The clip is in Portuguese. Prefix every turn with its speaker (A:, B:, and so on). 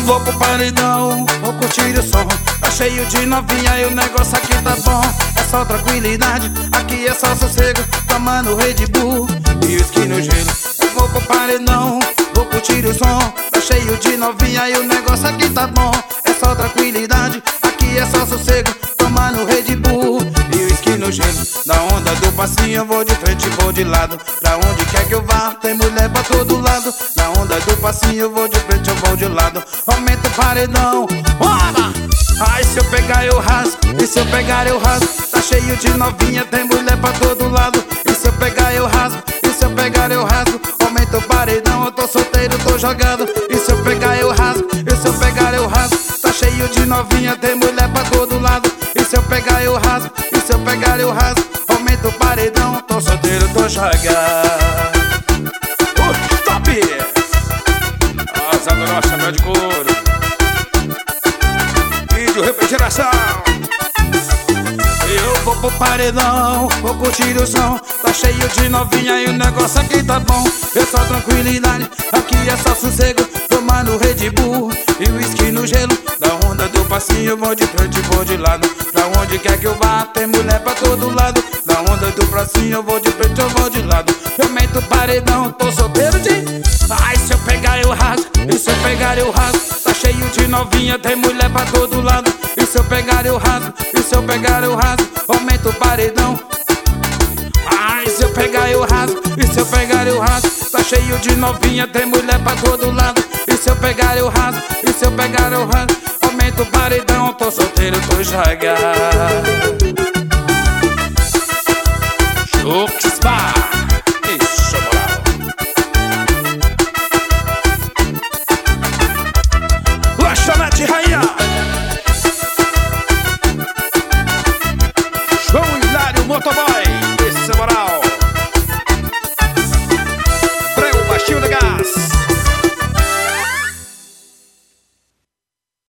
A: vou pro paredão, vou curtir o som. Tá cheio de novinha e o negócio aqui tá bom. É só tranquilidade, aqui é só sossego, tomando Red Bull e whisky no gelo. Eu vou pro paredão, vou curtir o som. Tá cheio de novinha e o negócio aqui tá bom. É só tranquilidade, aqui é só sossego, tomando Red Bull e whisky no gelo. Na onda do passinho eu vou de frente e vou de lado. Pra onde quer que eu vá, tem mulher pra todo lado. Na onda do passinho eu vou de frente, eu vou de lado. Aumenta o paredão, bora! Ai, se eu pegar eu rasgo, e se eu pegar eu rasgo. Tá cheio de novinha, tem mulher pra todo lado. E se eu pegar eu rasgo, e se eu pegar eu rasgo. Aumenta o paredão, eu tô solteiro, tô jogado. E se eu pegar eu rasgo, e se eu pegar eu rasgo. Tá cheio de novinha, tem mulher pra todo lado. E se eu pegar eu rasgo, e se eu pegar eu rasgo. Aumenta o paredão, tô solteiro, tô jogado. Stop! Asa grossa, chapéu de couro. Vídeo refrigeração. Eu vou pro paredão, vou curtir o som. Tá cheio de novinha e o negócio aqui tá bom. É só tranquilidade, aqui é só sossego, tomando Red Bull e whisky no gelo. Da onda do passinho eu vou de frente e vou de lado. Pra onde quer que eu vá, tem mulher pra todo lado. Da onda do passinho eu vou de frente, eu vou de lado. Eu meto o paredão, tô solteiro de... Ai, se eu pegar eu rasgo, e se eu pegar eu rasgo. Tá cheio de novinha, tem mulher pra todo lado. E se eu pegar eu rasgo, e se eu pegar eu rasgo. Aumenta o paredão. Ai, se eu pegar eu rasgo, e se eu pegar eu rasgo. Tá cheio de novinha, tem mulher pra todo lado. E se eu pegar eu rasgo, e se eu pegar eu rasgo. Aumenta o paredão, tô solteiro, tô jogado. Jux Bar.